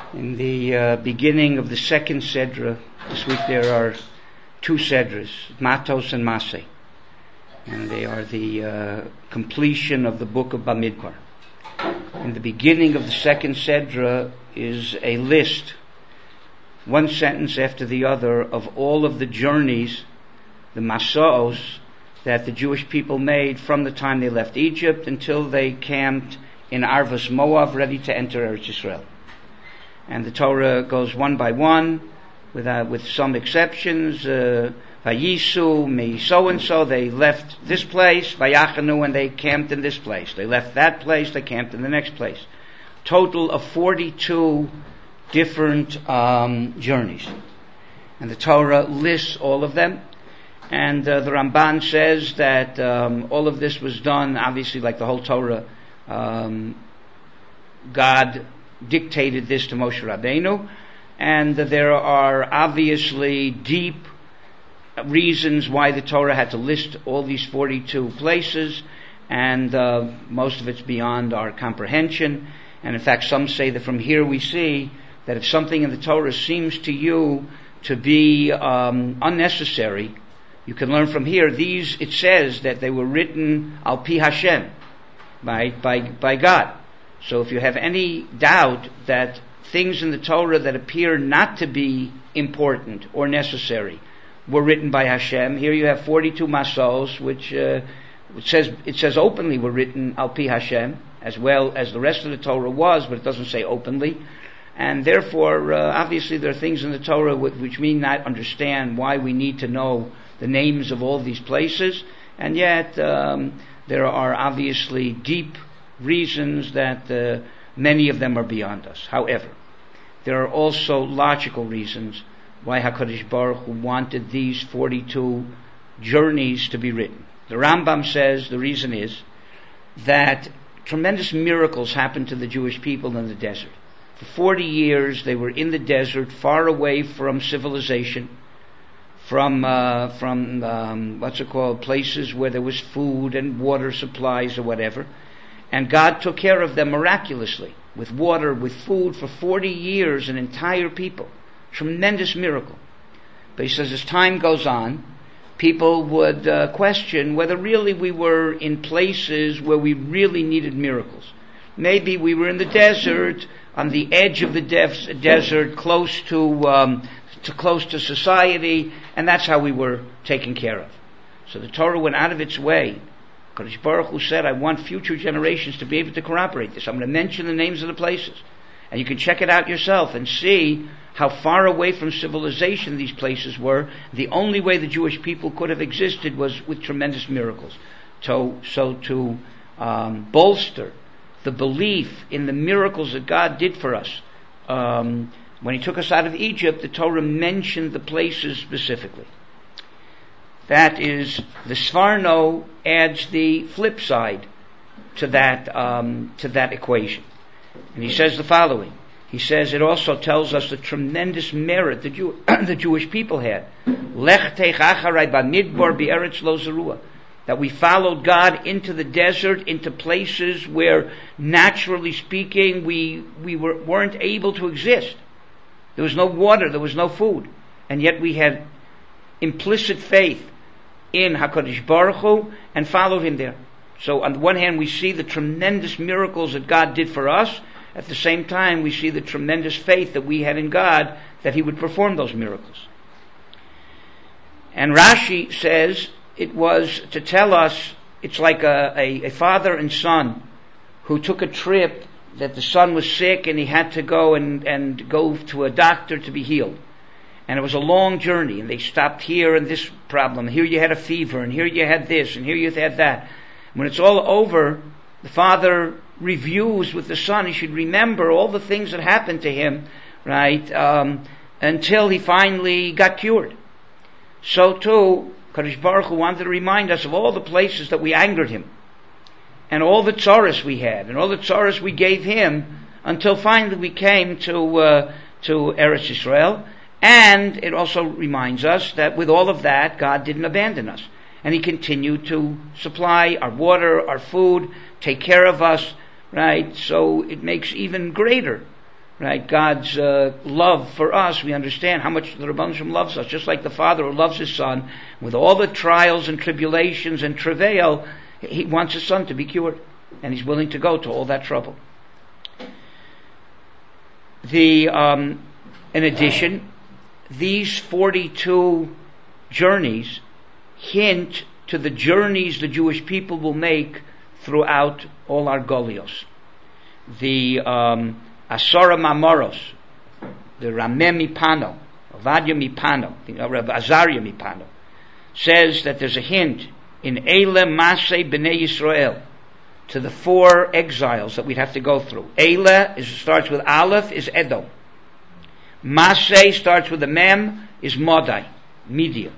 In the beginning of the second Sedra, this week there are two Sedras, Matos and Maseh, and they are the completion of the book of Bamidbar. In the beginning of the second Sedra is a list, one sentence after the other, of all of the journeys, the Masos, that the Jewish people made from the time they left Egypt until they camped in Arvas Moab, ready to enter Eretz Yisrael. And the Torah goes one by one, with some exceptions. Vayisu, me so and so, they left this place. Vayachanu, and they camped in this place. They left that place, they camped in the next place. Total of 42 different journeys. And the Torah lists all of them. And the Ramban says that all of this was done, obviously, like the whole Torah. God dictated this to Moshe Rabbeinu, and there are obviously deep reasons why the Torah had to list all these 42 places, and most of it's beyond our comprehension. And in fact, some say that from here we see that if something in the Torah seems to you to be unnecessary, you can learn from here. It says that they were written al pi Hashem, by God. So if you have any doubt that things in the Torah that appear not to be important or necessary were written by Hashem, here you have 42 masos, which it says openly were written al pi Hashem, as well as the rest of the Torah was, but it doesn't say openly. And therefore, obviously there are things in the Torah which mean not understand why we need to know the names of all these places, and yet there are obviously deep reasons that many of them are beyond us. However, there are also logical reasons why HaKadosh Baruch Hu wanted these 42 journeys to be written. The Rambam says the reason is that tremendous miracles happened to the Jewish people in the desert. For 40 years they were in the desert, far away from civilization, from places where there was food and water supplies or whatever. And God took care of them miraculously, with water, with food, for 40 years, an entire people. Tremendous miracle. But he says as time goes on, people would question whether really we were in places where we really needed miracles. Maybe we were in the desert, on the edge of the desert, close to society, and that's how we were taken care of. So the Torah went out of its way. Kadosh Baruch Hu said, I want future generations to be able to corroborate this. I'm going to mention the names of the places. And you can check it out yourself and see how far away from civilization these places were. The only way the Jewish people could have existed was with tremendous miracles. So to bolster the belief in the miracles that God did for us, when He took us out of Egypt, the Torah mentioned the places specifically. That is, the Sforno adds the flip side to that equation. And he says the following. He says it also tells us the tremendous merit the Jewish people had. Lech teich acharai bamidbar be'eretz lo zerua. That we followed God into the desert, into places where, naturally speaking, we weren't able to exist. There was no water, there was no food. And yet we had implicit faith in HaKadosh Baruch Hu and followed Him there. So on the one hand we see the tremendous miracles that God did for us. At the same time we see the tremendous faith that we had in God that He would perform those miracles. And Rashi says it was to tell us it's like a father and son who took a trip, that the son was sick and he had to go and go to a doctor to be healed. And it was a long journey, and they stopped here and this problem. Here you had a fever, and here you had this, and here you had that. When it's all over, the father reviews with the son. He should remember all the things that happened to him, right, until he finally got cured. So too, Kadosh Baruch Hu wanted to remind us of all the places that we angered Him, and all the tzaras we had, and all the tzaras we gave Him, until finally we came to Eretz Yisrael. And it also reminds us that with all of that, God didn't abandon us. And He continued to supply our water, our food, take care of us, right? So it makes even greater right? God's love for us. We understand how much the Rebbeinu Shalom loves us, just like the father who loves his son. With all the trials and tribulations and travail, he wants his son to be cured, and he's willing to go to all that trouble. In addition, these 42 journeys hint to the journeys the Jewish people will make throughout all our Golios. The Asara Mamoros, the Rameh Mipano, Ovadia Mipano, Azariah Mipano, says that there's a hint in Eile Masei B'nai Yisrael to the 4 exiles that we'd have to go through. Eile starts with Aleph, is Edom. Masei starts with a Mem, is Modai, Media.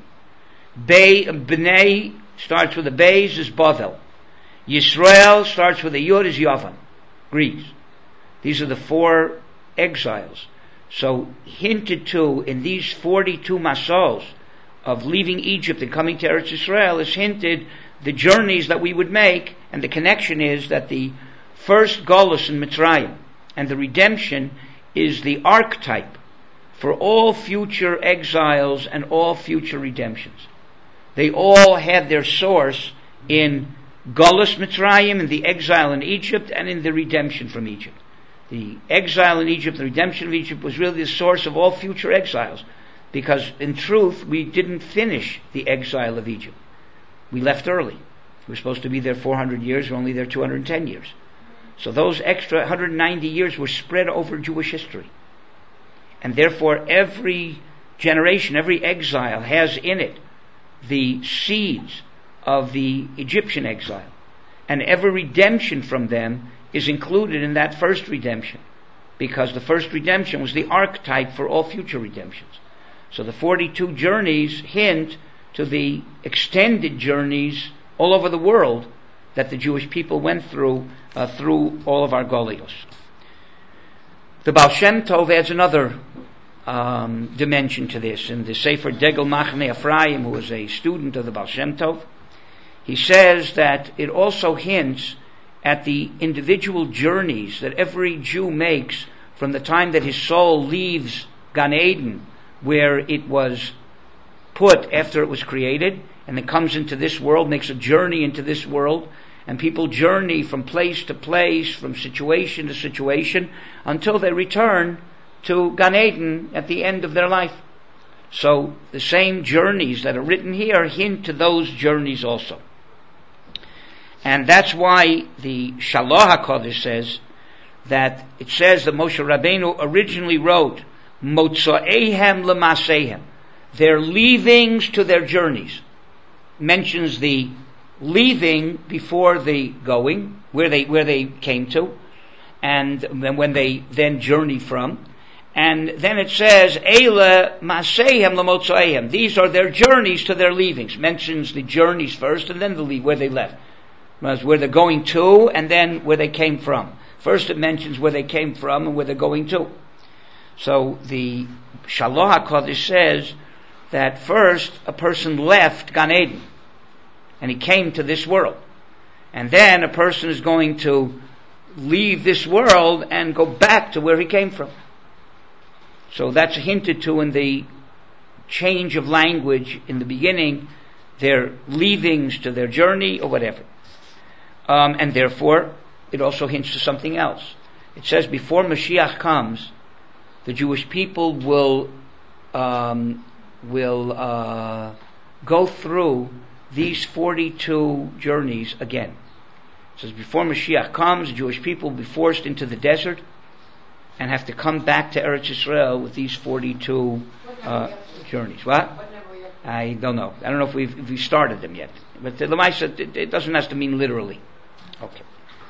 B'nai starts with a Beis, is Bavel. Yisrael starts with a Yud, is Yavan, Greeks. These are the 4 exiles. So hinted to in these 42 masos of leaving Egypt and coming to Eretz Yisrael is hinted the journeys that we would make, and the connection is that the first Golus in Mitzrayim and the redemption is the archetype for all future exiles and all future redemptions. They all had their source in Golus Mitzrayim, in the exile in Egypt, and in the redemption from Egypt. The exile in Egypt, the redemption of Egypt, was really the source of all future exiles, because in truth we didn't finish the exile of Egypt. We left early. We were supposed to be there 400 years, we're only there 210 years. So those extra 190 years were spread over Jewish history. And therefore every generation, every exile has in it the seeds of the Egyptian exile. And every redemption from them is included in that first redemption, because the first redemption was the archetype for all future redemptions. So the 42 journeys hint to the extended journeys all over the world that the Jewish people went through all of our Golios. The Baal Shem Tov adds another dimension to this. In the Sefer Degel Machne Ephraim, who was a student of the Baal Shem Tov, he says that it also hints at the individual journeys that every Jew makes from the time that his soul leaves Gan Eden, where it was put after it was created, and then comes into this world, makes a journey into this world, and people journey from place to place, from situation to situation, until they return to Gan Eden at the end of their life. So the same journeys that are written here hint to those journeys also. And that's why the Shalah HaKodesh says that it says that Moshe Rabbeinu originally wrote Motzo'ehem L'Maseihem, their leavings to their journeys. Mentions the leaving before the going, where they came to, and then when they then journey from. And then it says Eila Maseihem L'Motzo'ehem, these are their journeys to their leavings. Mentions the journeys first and then the leave, where they left. Where they're going to, and then where they came from. First it mentions where they came from and where they're going to. So the Shalah HaKodesh says that first a person left Gan Eden and he came to this world, and then a person is going to leave this world and go back to where he came from. So that's hinted to in the change of language in the beginning, their leavings to their journey or whatever. And therefore it also hints to something else. It says before Mashiach comes, the Jewish people will go through these 42 journeys again. It says before Mashiach comes, the Jewish people will be forced into the desert and have to come back to Eretz Yisrael with these 42 journeys. What? I don't know. I don't know if we've started them yet. But the Lamaisa, it doesn't have to mean literally. Okay.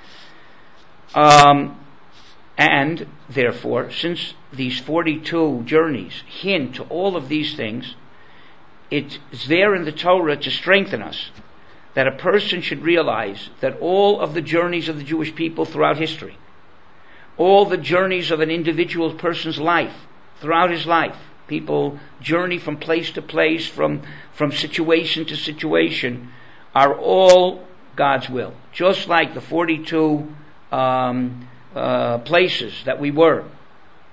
And therefore, since these 42 journeys hint to all of these things, it's there in the Torah to strengthen us that a person should realize that all of the journeys of the Jewish people throughout history, all the journeys of an individual person's life throughout his life, people journey from place to place, from situation to situation, are all God's will. Just like the 42 places that we were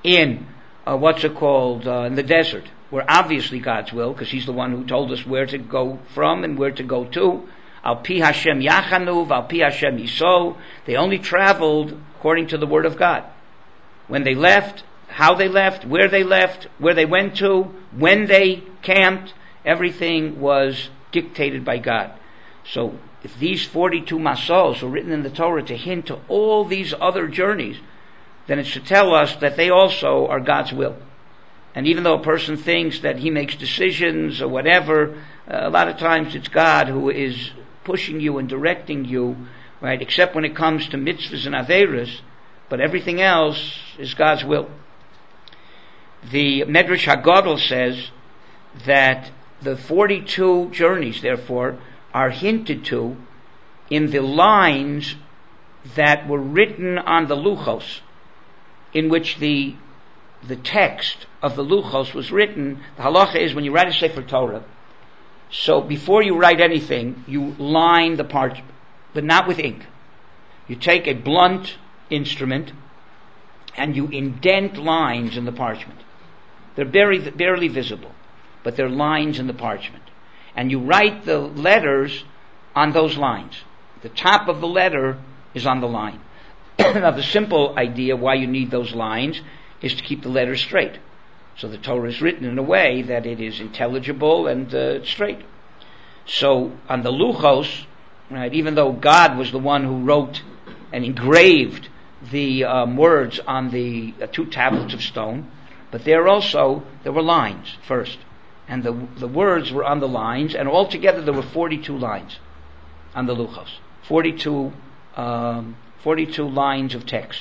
in in the desert, were obviously God's will, because He's the one who told us where to go from and where to go to. Al pi Hashem yachanu, al pi Hashem yiso. They only traveled according to the word of God. When they left, how they left, where they went to, when they camped, everything was dictated by God. So if these 42 masos were written in the Torah to hint to all these other journeys, then it should tell us that they also are God's will. And even though a person thinks that he makes decisions or whatever, a lot of times it's God who is pushing you and directing you, right? Except when it comes to mitzvahs and averas, but everything else is God's will. The Medrash Haggadol says that the 42 journeys, therefore, are hinted to in the lines that were written on the luchos, in which the text of the luchos was written. The halacha is when you write a Sefer Torah, so before you write anything, you line the parchment, but not with ink. You take a blunt instrument and you indent lines in the parchment. They're barely visible, but they're lines in the parchment. And you write the letters on those lines. The top of the letter is on the line. Now, the simple idea why you need those lines is to keep the letters straight. So the Torah is written in a way that it is intelligible and straight. So on the luchos, right, even though God was the one who wrote and engraved the words on the 2 tablets of stone, but there were lines first. And the words were on the lines, and altogether there were 42 lines on the luchos. 42 lines of text.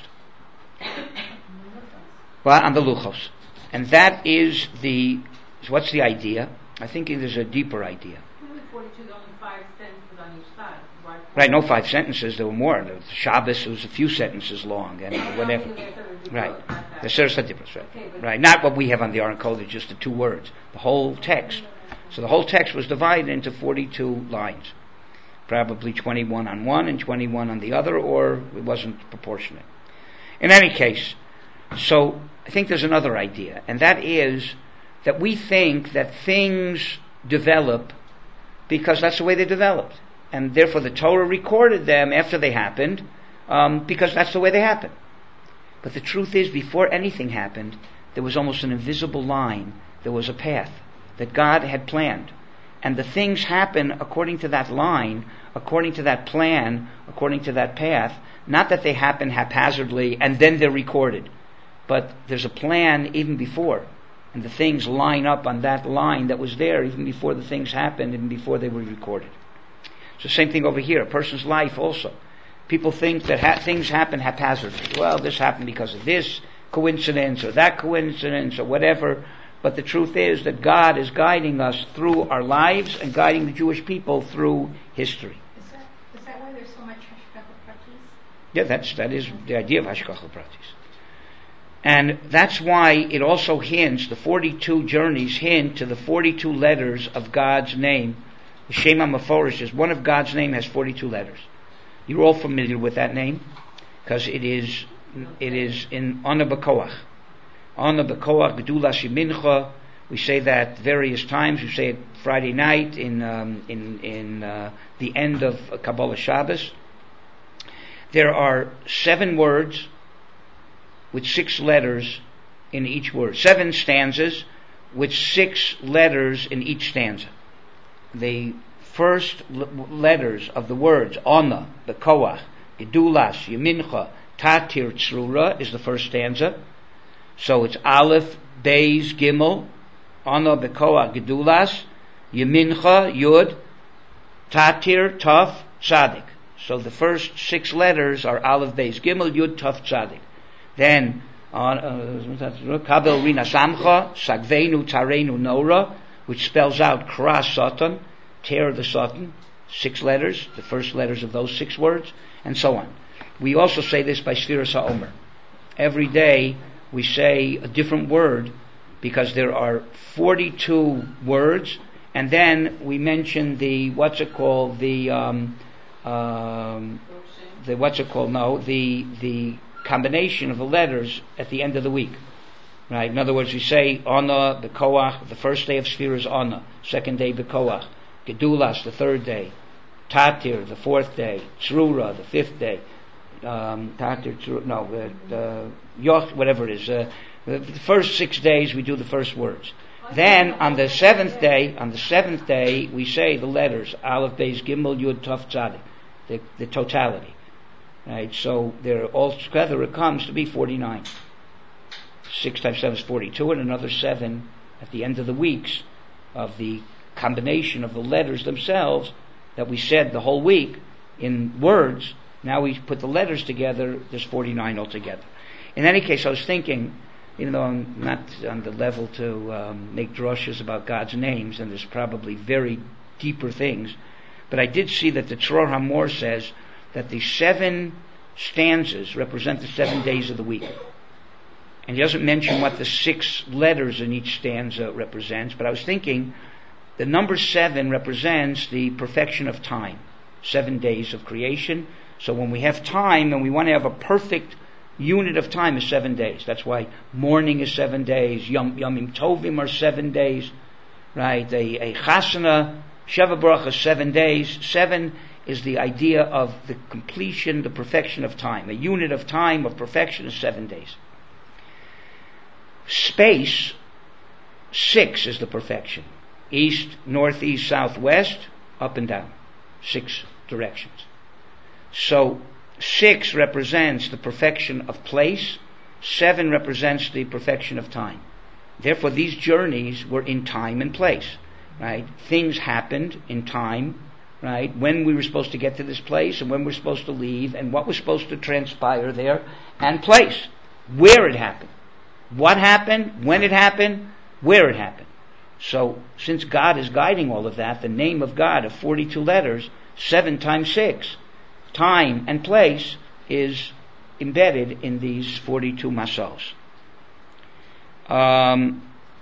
Well, on the luchos. And that is what's the idea? I think there's a deeper idea. 42 is only 5 sentences on each side. Right, no 5 sentences, there were more. The Shabbos was a few sentences long, and whatever. Right. The Seres HaDibros, right. Okay, right. Not what we have on the Aron Kodesh, just the 2 words. The whole text. So the whole text was divided into 42 lines. Probably 21 on one and 21 on the other, or it wasn't proportionate. In any case, so I think there's another idea, and that is that we think that things develop because that's the way they developed. And therefore the Torah recorded them after they happened, because that's the way they happened. But the truth is, before anything happened, there was almost an invisible line. There was a path that God had planned. And the things happen according to that line, according to that plan, according to that path. Not that they happen haphazardly and then they're recorded. But there's a plan even before. And the things line up on that line that was there even before the things happened and before they were recorded. So same thing over here. A person's life also. People think that things happen haphazardly. Well, this happened because of this coincidence or that coincidence or whatever. But the truth is that God is guiding us through our lives and guiding the Jewish people through history. Is that why there's so much Hashgacha Pratis? Yeah, that is the idea of Hashgacha Pratis. And that's why it also hints, the 42 journeys hint to the 42 letters of God's name. The Shem HaMeforish is one of God's name has 42 letters. You're all familiar with that name because it is in Ona B'Koach. Ona B'Koach Gedulas Yemincha. We say that various times. We say it Friday night in the end of Kabbalah Shabbos. There are 7 words with 6 letters in each word. 7 stanzas with 6 letters in each stanza. The first letters of the words Ona, B'Koach, Gedulas, Yemincha, Tatir, Tzrura is the first stanza. So it's Aleph, Beis, Gimel, Ona, B'Koach, Gedulas, Yemincha, Yud, Tatir, Taf, Tzadik. So the first 6 letters are Aleph, Beis, Gimel, Yud, Taf, Tzadik. Then Kabel Rina Samcha, Sagvenu, Tarenu, Nora, which spells out Kra Satan, tear the Satan, 6 letters, the first letters of those 6 words, and so on. We also say this by Sfiras HaOmer. Every day we say a different word because there are 42 words, and then we mention the combination of the letters at the end of the week. Right? In other words, we say Ona, the Koach, the first day of Sfira is Ona, second day Bekoach, Gedulas, the third day, Tatir, the fourth day, Tzrura, the fifth day, Tatir, Tzrura, no, Yoch, whatever it is. The first 6 days we do the first words. Then on the seventh day we say the letters Aleph, Beis, Gimel, Yud, Tov, Tzadik, the totality. Right? So they're all together. It comes to be 49. 6 times 7 is 42, and another 7 at the end of the weeks of the combination of the letters themselves that we said the whole week in words. Now we put the letters together. There's 49 altogether. In any case, I was thinking, even though I'm not on the level to make drushes about God's names, and there's probably very deeper things, but I did see that the Tzror HaMor says that the 7 stanzas represent the 7 days of the week. And he doesn't mention what the 6 letters in each stanza represents, but I was thinking the number 7 represents the perfection of time. 7 days of creation. So when we have time and we want to have a perfect unit of time is 7 days. That's why morning is 7 days. Yomim Tovim are 7 days. Right? A Chasana, Sheva Baruch is 7 days. 7 is the idea of the completion, the perfection of time. A unit of time of perfection is 7 days. Space, 6 is the perfection. East, northeast, southwest, up and down. 6 directions. So 6 represents the perfection of place. 7 represents the perfection of time. Therefore, these journeys were in time and place. Right? Things happened in time. Right? When we were supposed to get to this place, and when we're supposed to leave, and what was supposed to transpire there, and place. Where it happened. What happened, when it happened, where it happened. So, since God is guiding all of that, the name of God of 42 letters, 7 times 6, time and place, is embedded in these 42 masos. And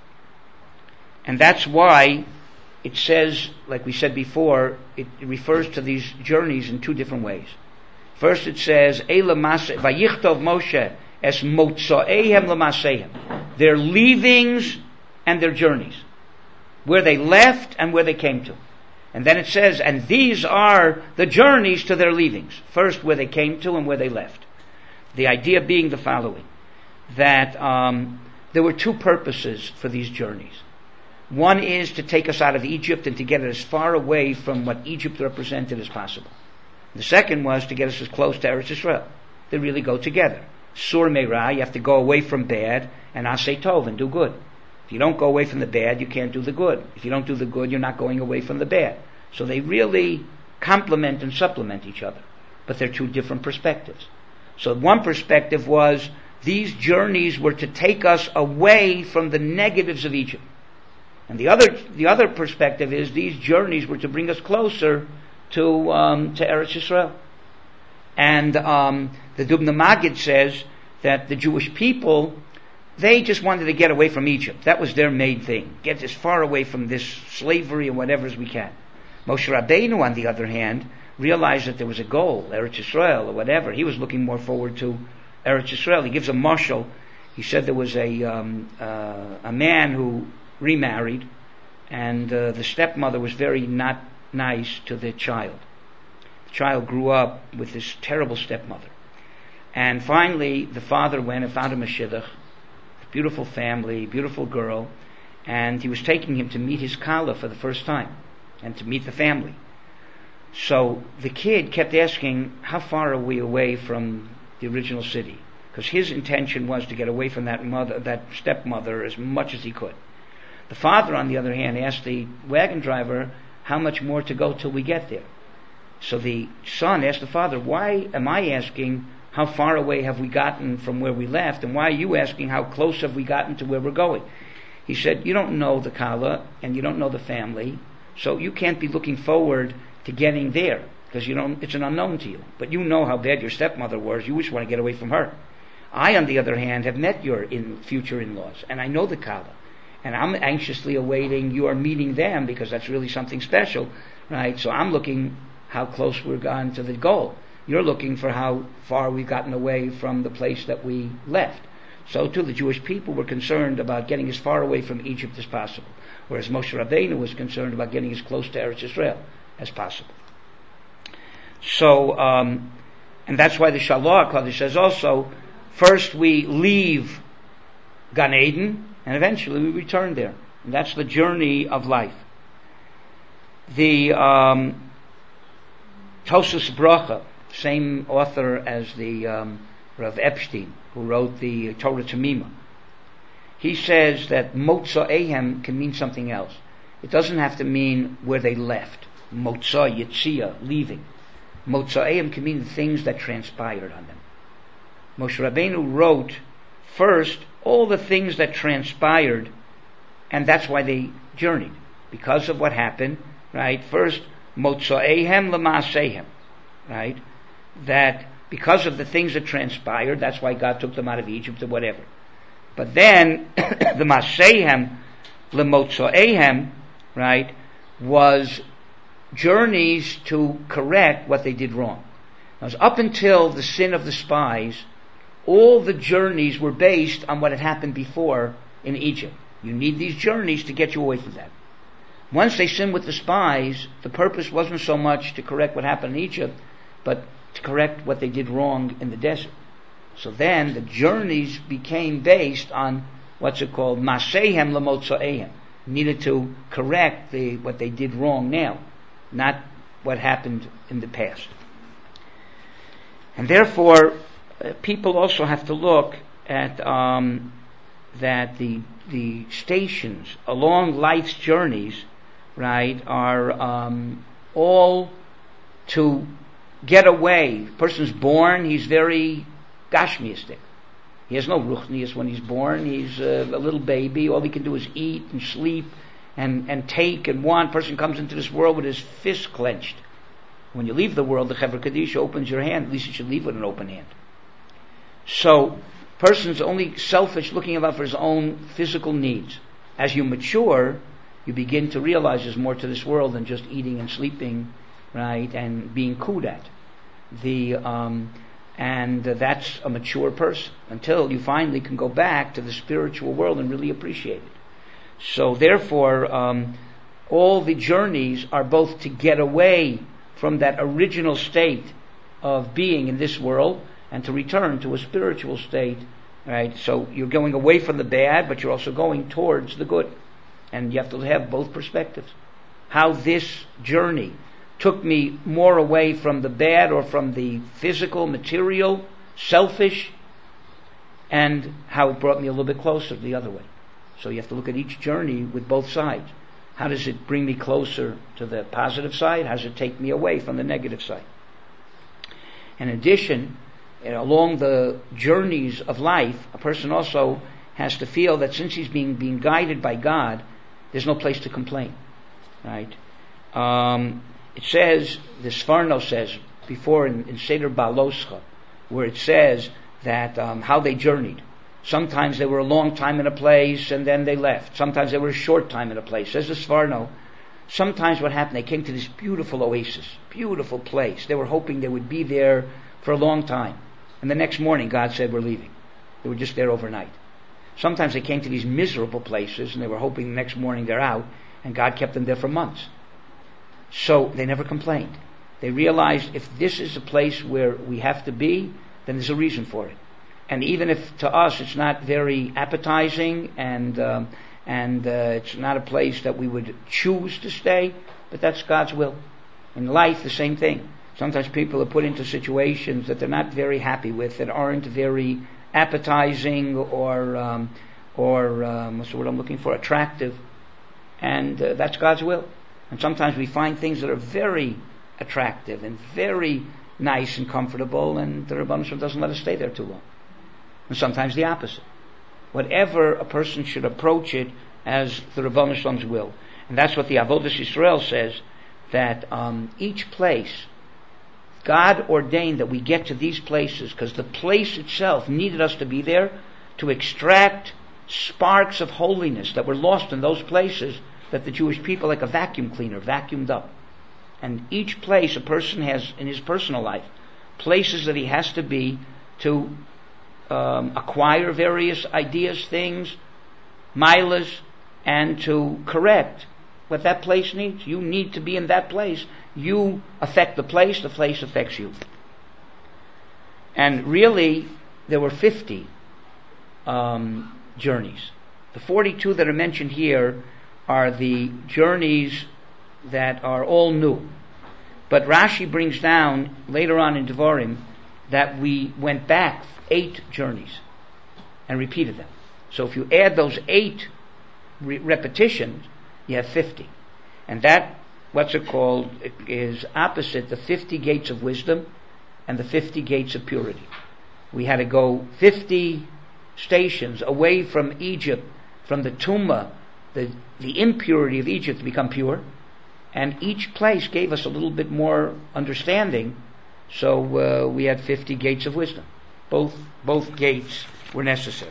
that's why it says, like we said before, it refers to these journeys in 2 different ways. First it says, Eila Maseh, Vayichtov Moshe, Es Motzoehem L'Masehem. Their leavings and their journeys. Where they left and where they came to. And then it says, and these are the journeys to their leavings. First, where they came to and where they left. The idea being the following, that there were 2 purposes for these journeys. One is to take us out of Egypt and to get it as far away from what Egypt represented as possible. The second was to get us as close to Eretz Yisrael. They really go together. Sur Meirah, you have to go away from bad, and Aseh Tov, and do good. If you don't go away from the bad, you can't do the good. If you don't do the good, you're not going away from the bad. So they really complement and supplement each other. But they're 2 different perspectives. So one perspective was, these journeys were to take us away from the negatives of Egypt. And the other perspective is, these journeys were to bring us closer to Eretz Yisrael. And the Dubna Magid says that the Jewish people, they just wanted to get away from Egypt. That was their main thing. Get as far away from this slavery and whatever as we can. Moshe Rabbeinu, on the other hand, realized that there was a goal, Eretz Yisrael or whatever. He was looking more forward to Eretz Yisrael. He gives a mashal. He said there was a man who remarried, and the stepmother was very not nice to the child. The child grew up with this terrible stepmother. And finally, the father went and found him a shidduch, beautiful family, beautiful girl, and he was taking him to meet his kala for the first time, and to meet the family. So the kid kept asking, how far are we away from the original city? Because his intention was to get away from that stepmother as much as he could. The father, on the other hand, asked the wagon driver, how much more to go till we get there? So the son asked the father, why am I asking how far away have we gotten from where we left, and why are you asking how close have we gotten to where we're going? He said, you don't know the kala, and you don't know the family, so you can't be looking forward to getting there, because it's an unknown to you. But you know how bad your stepmother was, you just want to get away from her. I, on the other hand, have met your future in-laws, and I know the kala, and I'm anxiously awaiting your meeting them, because that's really something special, right? So I'm looking how close we're gone to the goal. You're looking for how far we've gotten away from the place that we left. So too the Jewish people were concerned about getting as far away from Egypt as possible, whereas Moshe Rabbeinu was concerned about getting as close to Eretz Yisrael as possible. So, and that's why the Shalach HaKadosh says also, first we leave Gan Eden, and eventually we return there. And that's the journey of life. The Tosas Bracha, same author as the Rav Epstein, who wrote the Torah Tamima, he says that Motza Ehem can mean something else. It doesn't have to mean where they left. Motza, Yitzia, leaving. Motza Ehem can mean the things that transpired on them. Moshe Rabbeinu wrote first all the things that transpired, and that's why they journeyed, because of what happened, right? First, Motzaehem L'Maasehem, right? That because of the things that transpired, that's why God took them out of Egypt or whatever. But then, the Maasehem L'Motzaehem, right, was journeys to correct what they did wrong. Now, up until the sin of the spies, all the journeys were based on what had happened before in Egypt. You need these journeys to get you away from that. Once they sinned with the spies, the purpose wasn't so much to correct what happened in Egypt, but to correct what they did wrong in the desert. So then the journeys became based on what's it called, Masehem L'Motzaehem. Needed to correct what they did wrong now, not what happened in the past. And therefore, people also have to look at that the stations along life's journeys, right, are all to get away. A person's born, he's very gashmiistic. He has no ruchnius when he's born. He's a little baby. All he can do is eat and sleep and take and want. Person comes into this world with his fist clenched. When you leave the world, the Chevra Kadisha opens your hand. At least you should leave with an open hand. So, person's only selfish, looking about for his own physical needs. As you mature, you begin to realize there's more to this world than just eating and sleeping, right, and being cooed at. And that's a mature person, until you finally can go back to the spiritual world and really appreciate it. So therefore, all the journeys are both to get away from that original state of being in this world and to return to a spiritual state, right? So you're going away from the bad, but you're also going towards the good. And you have to have both perspectives. How this journey took me more away from the bad or from the physical, material, selfish, and how it brought me a little bit closer the other way. So you have to look at each journey with both sides. How does it bring me closer to the positive side? How does it take me away from the negative side? In addition, along the journeys of life, a person also has to feel that since he's being guided by God, there's no place to complain, right? It says, the Sforno says, before in Seder Baloscha, where it says that how they journeyed. Sometimes they were a long time in a place and then they left. Sometimes they were a short time in a place. Says the Sforno, sometimes what happened, they came to this beautiful oasis, beautiful place. They were hoping they would be there for a long time. And the next morning, God said, we're leaving. They were just there overnight. Sometimes they came to these miserable places and they were hoping the next morning they're out, and God kept them there for months. So they never complained. They realized if this is a place where we have to be, then there's a reason for it. And even if to us it's not very appetizing and it's not a place that we would choose to stay, but that's God's will. In life, the same thing. Sometimes people are put into situations that they're not very happy with, that aren't very appetizing or what's the word I'm looking for? Attractive. And that's God's will. And sometimes we find things that are very attractive and very nice and comfortable, and the Rebbeinu Shalom doesn't let us stay there too long. And sometimes the opposite. Whatever, a person should approach it as the Rebbeinu Shalom's will. And that's what the Avodas Yisrael says, that each place, God ordained that we get to these places because the place itself needed us to be there to extract sparks of holiness that were lost in those places that the Jewish people, like a vacuum cleaner, vacuumed up. And each place a person has in his personal life, places that he has to be to acquire various ideas, things, milas, and to correct what that place needs. You need to be in that place. You affect the place affects you. And really, there were 50 journeys. The 42 that are mentioned here are the journeys that are all new. But Rashi brings down later on in Devarim that we went back 8 journeys and repeated them. So if you add those 8 repetitions, you have 50. And that, what's it called, is opposite the 50 gates of wisdom and the 50 gates of purity. We had to go 50 stations away from Egypt, from the tumah, the impurity of Egypt, to become pure. And each place gave us a little bit more understanding, so we had 50 gates of wisdom. Both gates were necessary.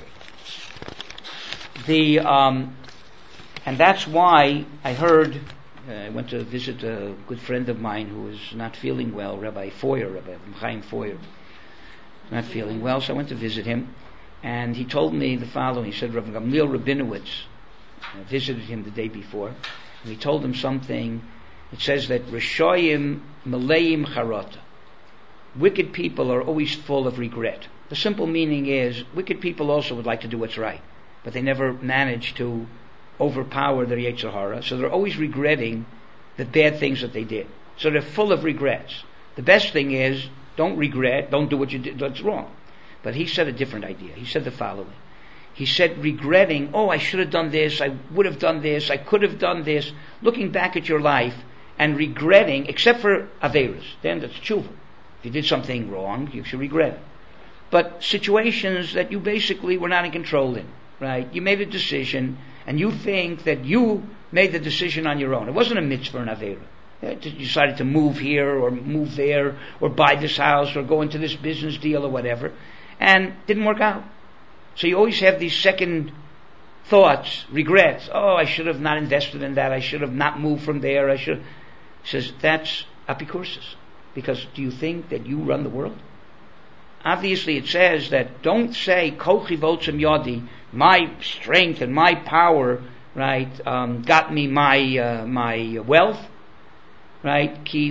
And that's why I heard, I went to visit a good friend of mine who was not feeling well, Rabbi Chaim Feuer, not feeling well, so I went to visit him, and he told me the following. He said, Rabbi Gamliel Rabinowitz visited him the day before, and he told him something. It says that Rishoyim Maleim Charata, wicked people are always full of regret. The simple meaning is, wicked people also would like to do what's right, but they never manage to overpower their Yetzer Hara, so they're always regretting the bad things that they did. So they're full of regrets. The best thing is, don't regret, don't do what you did that's wrong. But he said a different idea. He said the following. He said regretting, I should have done this, I would have done this, I could have done this, looking back at your life and regretting, except for Averas, then that's tshuva. If you did something wrong, you should regret it. But situations that you basically were not in control in, right? You made a decision, and you think that you made the decision on your own. It wasn't a mitzvah or an Avera. You decided to move here or move there or buy this house or go into this business deal or whatever, and didn't work out. So you always have these second thoughts, regrets. I should have not invested in that. I should have not moved from there. He says, that's apikursis. Because do you think that you run the world? Obviously it says that don't say, kochi votzim yodi, my strength and my power, right, got me my wealth, right? Ki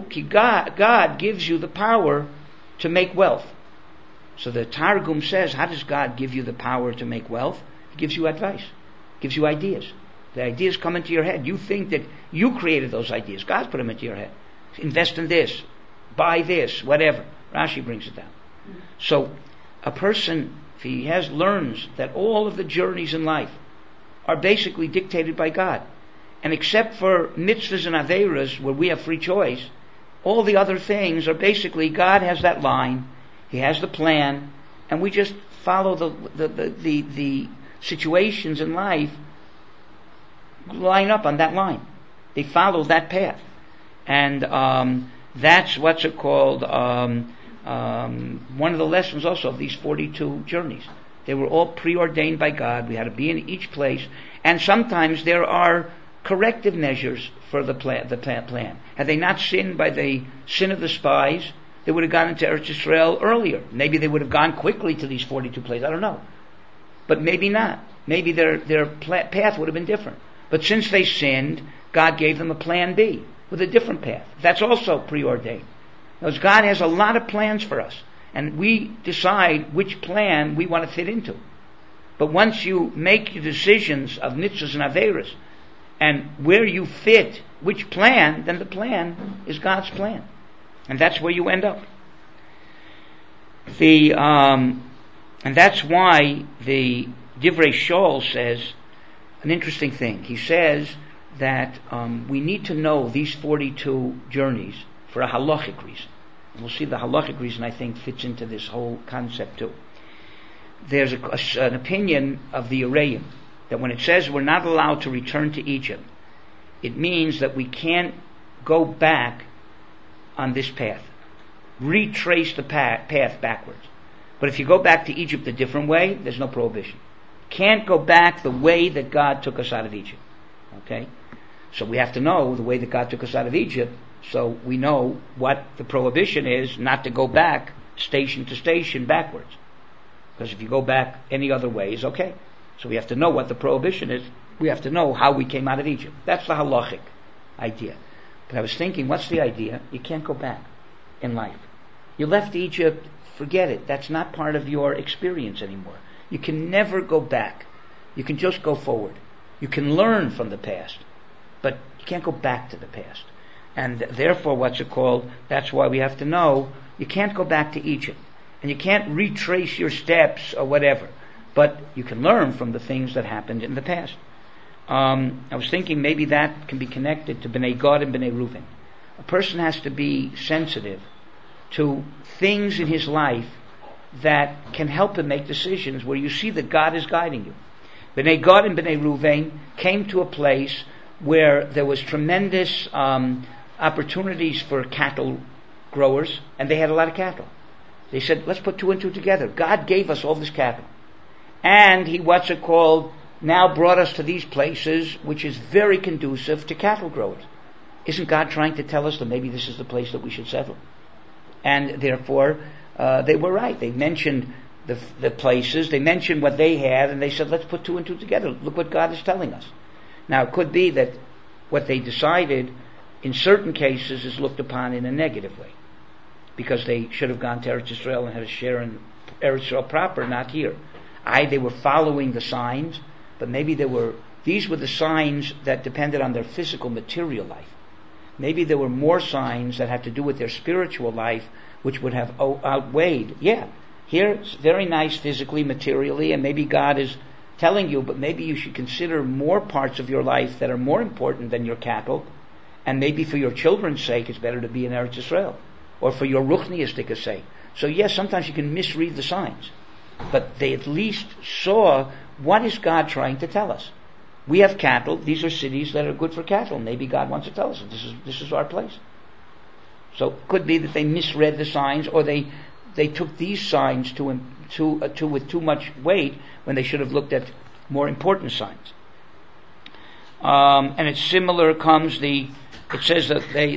God gives you the power to make wealth. So the Targum says, how does God give you the power to make wealth? He gives you advice, gives you ideas. The ideas come into your head. You think that you created those ideas. God put them into your head. Invest in this, buy this, whatever. Rashi brings it down. So a person, if he learns that all of the journeys in life are basically dictated by God, and except for mitzvahs and averas where we have free choice, all the other things are basically God has that line, He has the plan, and we just follow the situations in life line up on that line. They follow that path, and that's what's it called. One of the lessons also of these 42 journeys. They were all preordained by God. We had to be in each place, and sometimes there are corrective measures for the plan. Had they not sinned by the sin of the spies, they would have gone into Eretz Yisrael earlier. Maybe they would have gone quickly to these 42 places. I don't know, but maybe not. Maybe their path would have been different. But since they sinned, God gave them a plan B with a different path. That's also preordained. Because God has a lot of plans for us, and we decide which plan we want to fit into. But once you make your decisions of mitzvahs and averas, and where you fit which plan, then the plan is God's plan, and that's where you end up. And that's why the Divrei Shaul says an interesting thing. He says that we need to know these 42 journeys for a halachic reason. And we'll see the halachic reason, I think, fits into this whole concept too. There's an opinion of the Ureim that when it says we're not allowed to return to Egypt, it means that we can't go back on this path, retrace the path backwards. But if you go back to Egypt a different way, there's no prohibition. Can't go back the way that God took us out of Egypt. Okay? So we have to know the way that God took us out of Egypt, so we know what the prohibition is, not to go back station to station backwards. Because if you go back any other ways, okay. So we have to know what the prohibition is. We have to know how we came out of Egypt. That's the halachic idea. But I was thinking, what's the idea? You can't go back in life. You left Egypt, forget it. That's not part of your experience anymore. You can never go back. You can just go forward. You can learn from the past, but you can't go back to the past. And therefore, that's why we have to know, you can't go back to Egypt. And you can't retrace your steps or whatever. But you can learn from the things that happened in the past. I was thinking maybe that can be connected to Bnei Gad and Bnei Reuven. A person has to be sensitive to things in his life that can help him make decisions where you see that God is guiding you. Bnei Gad and Bnei Reuven came to a place where there was tremendous opportunities for cattle growers, and they had a lot of cattle. They said, let's put two and two together. God gave us all this cattle. And He, now brought us to these places, which is very conducive to cattle growers. Isn't God trying to tell us that maybe this is the place that we should settle? And therefore, they were right. They mentioned the places, they mentioned what they had, and they said, let's put two and two together. Look what God is telling us. Now, it could be that what they decided, in certain cases, is looked upon in a negative way. Because they should have gone to Eretz Yisrael and had a share in Eretz Yisrael proper, not here. They were following the signs, but maybe these were the signs that depended on their physical, material life. Maybe there were more signs that had to do with their spiritual life, which would have outweighed. Yeah, here it's very nice physically, materially, and maybe God is telling you, but maybe you should consider more parts of your life that are more important than your cattle, and maybe for your children's sake it's better to be in Eretz Yisrael, or for your ruchniistic sake. So yes, sometimes you can misread the signs, but they at least saw, what is God trying to tell us? We have cattle. These are cities that are good for cattle. Maybe God wants to tell us this is our place. So it could be that they misread the signs, or they took these signs with too much weight when they should have looked at more important signs. And it's similar. It says that they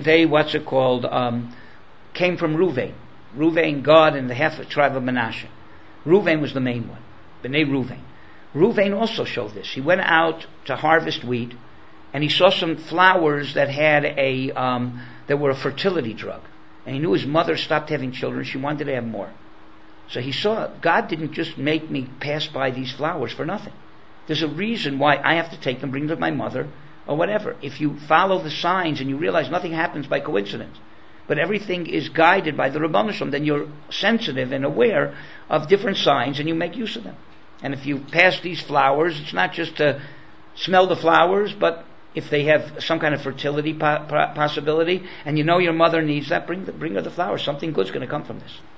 came from Reuven, Gad, and the half tribe of Manasseh. Reuven was the main one. Bnei Reuven. Reuven also showed this. He went out to harvest wheat, and he saw some flowers that had that were a fertility drug. And he knew his mother stopped having children. She wanted to have more. So he saw, God didn't just make me pass by these flowers for nothing. There's a reason why I have to take them, bring them to my mother, or whatever. If you follow the signs and you realize nothing happens by coincidence, but everything is guided by the Ribbono Shel Olam, then you're sensitive and aware of different signs and you make use of them. And if you pass these flowers, it's not just to smell the flowers, but if they have some kind of fertility possibility, and you know your mother needs that, bring her the flowers. Something good's going to come from this.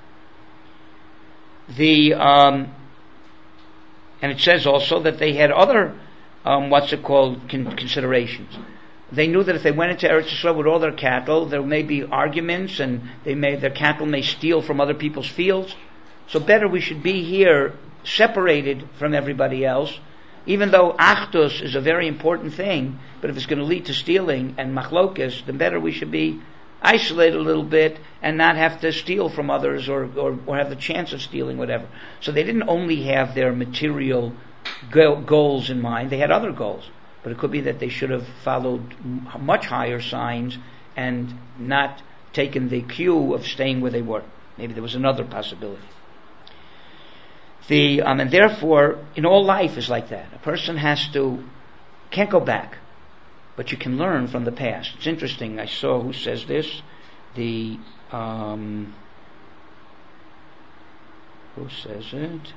And it says also that they had other, considerations. They knew that if they went into Eretz Yisrael with all their cattle, there may be arguments, and their cattle may steal from other people's fields. So better we should be here, separated from everybody else, even though achdus is a very important thing, but if it's going to lead to stealing and machlokes, then better we should be isolated a little bit and not have to steal from others or have the chance of stealing, whatever. So they didn't only have their material goals in mind, they had other goals. But it could be that they should have followed much higher signs and not taken the cue of staying where they were. Maybe there was another possibility. And therefore, in all life is like that. A person can't go back, but you can learn from the past. It's interesting. I saw, who says this? Who says it?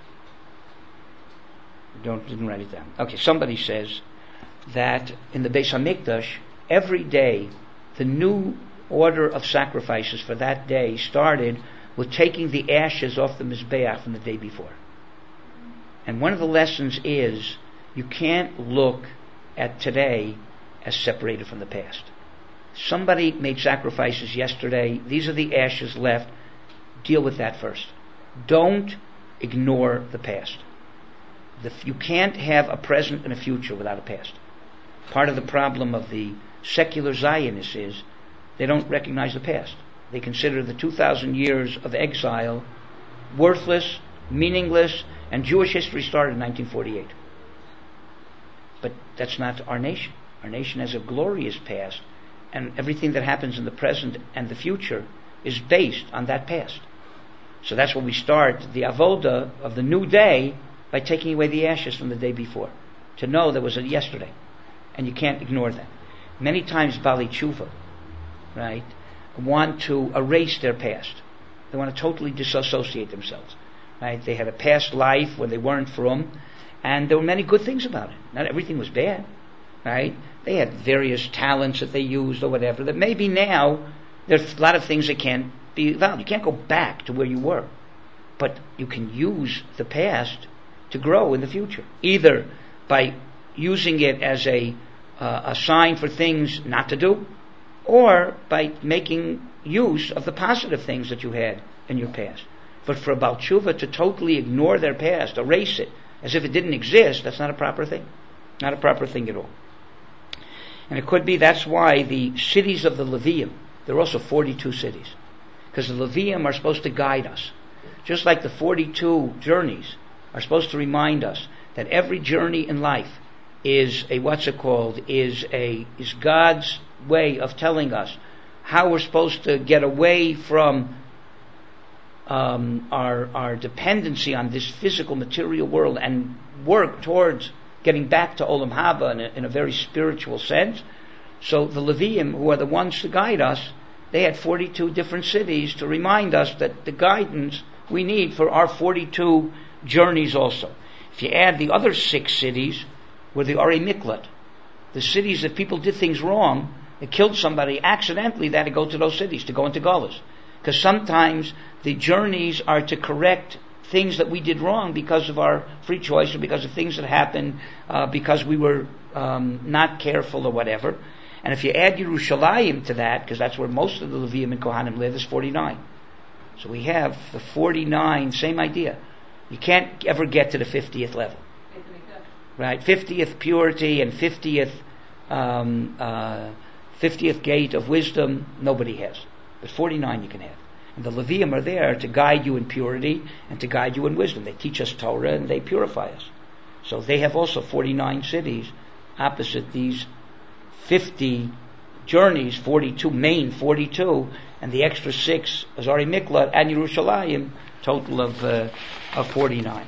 Didn't write it down. Okay, somebody says that in the Beis HaMikdash, every day, the new order of sacrifices for that day started with taking the ashes off the Mizbeach from the day before. And one of the lessons is, you can't look at today as separated from the past. Somebody made sacrifices yesterday. These are the ashes left. Deal with that first. Don't ignore the past. You can't have a present and a future without a past. Part of the problem of the secular Zionists is they don't recognize the past. They consider the 2,000 years of exile worthless, meaningless, and Jewish history started in 1948. But that's not our nation. Our nation has a glorious past, and everything that happens in the present and the future is based on that past. So that's when we start the avoda of the new day by taking away the ashes from the day before, to know there was a yesterday, and you can't ignore that. Many times Bali Tshuva, right, want to erase their past. They want to totally disassociate themselves. Right? They had a past life where they weren't from, and there were many good things about it. Not everything was bad. Right? They had various talents that they used or whatever, that maybe now there's a lot of things that can't be valid. You can't go back to where you were. But you can use the past to grow in the future. Either by using it as a sign for things not to do, or by making use of the positive things that you had in your past. But for a Baal Tshuva to totally ignore their past, erase it, as if it didn't exist, that's not a proper thing. Not a proper thing at all. And it could be that's why the cities of the Levium, there are also 42 cities. Because the Levium are supposed to guide us. Just like the 42 journeys are supposed to remind us that every journey in life is is God's way of telling us how we're supposed to get away from our dependency on this physical material world and work towards getting back to Olam Haba in a very spiritual sense. So the Levium, who are the ones to guide us, they had 42 different cities to remind us that the guidance we need for our 42 journeys also. If you add the other 6 cities, were the Arei Miklat, the cities that people did things wrong, they killed somebody accidentally, they had to go to those cities to go into Galus. Because sometimes the journeys are to correct things that we did wrong because of our free choice or because of things that happened because we were not careful or whatever. And if you add Yerushalayim to that, because that's where most of the Levium and Kohanim live, is 49. So we have the 49, same idea. You can't ever get to the 50th level. Right? 50th purity and 50th gate of wisdom, nobody has. But 49 you can have. And the Levium are there to guide you in purity and to guide you in wisdom. They teach us Torah and they purify us. So they have also 49 cities opposite these 50 journeys, 42, main 42, and the extra 6, Arei Miklat and Yerushalayim, total of 49.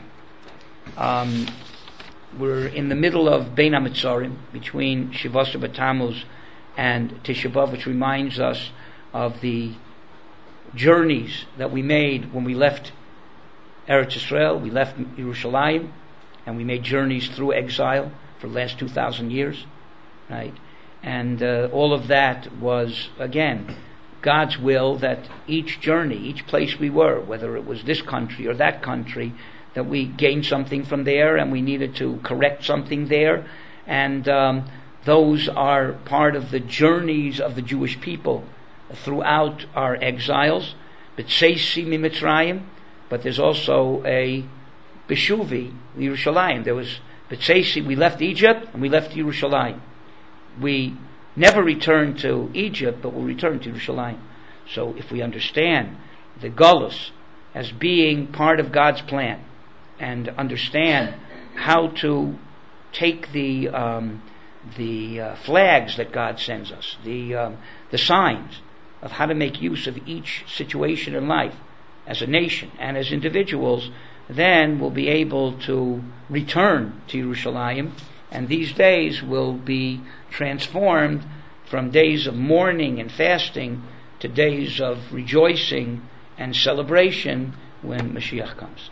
We're in the middle of Bein HaMetzarim, between Shivasa B'Tammuz and Tisha B'Av, which reminds us of the journeys that we made when we left Eretz Yisrael, we left Yerushalayim, and we made journeys through exile for the last 2,000 years, right? And all of that was, again, God's will that each journey, each place we were, whether it was this country or that country, that we gained something from there and we needed to correct something there. And those are part of the journeys of the Jewish people throughout our exiles. B'tseisi miMitzrayim, but there's also a Beshuvi, Yerushalayim. There was B'tseisi, we left Egypt and we left Yerushalayim. We never returned to Egypt, but we'll return to Yerushalayim. So if we understand the Galus as being part of God's plan, and understand how to take the flags that God sends us, the signs of how to make use of each situation in life as a nation and as individuals, then we'll be able to return to Yerushalayim, and these days will be transformed from days of mourning and fasting to days of rejoicing and celebration when Mashiach comes.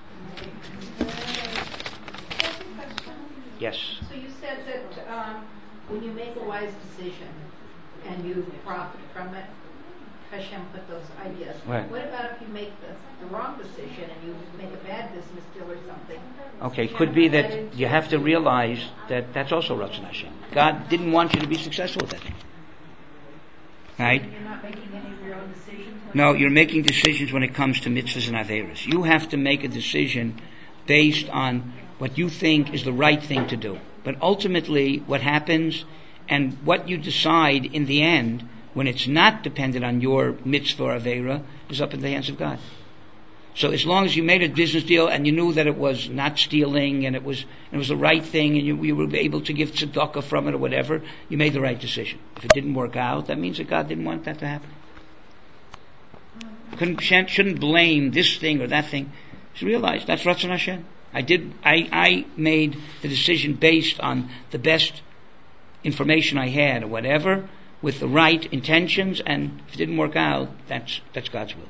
Yes. So you said that when you make a wise decision and you profit from it, Hashem put those ideas. Right. What about if you make the wrong decision and you make a bad business deal or something? Okay, could be that you have to realize that that's also Ratzon Hashem. God didn't want you to be successful with that thing. Right? You're not making any of your own decisions? No, you're making decisions when it comes to mitzvahs and averos. You have to make a decision based on what you think is the right thing to do. But ultimately, what happens and what you decide in the end, when it's not dependent on your mitzvah or avera, is up in the hands of God. So as long as you made a business deal and you knew that it was not stealing and it was the right thing and you were able to give tzedakah from it or whatever, you made the right decision. If it didn't work out, that means that God didn't want that to happen. Shouldn't blame this thing or that thing. Just realize that's Ratzon Hashem. I made the decision based on the best information I had or whatever, with the right intentions, and if it didn't work out, that's God's will.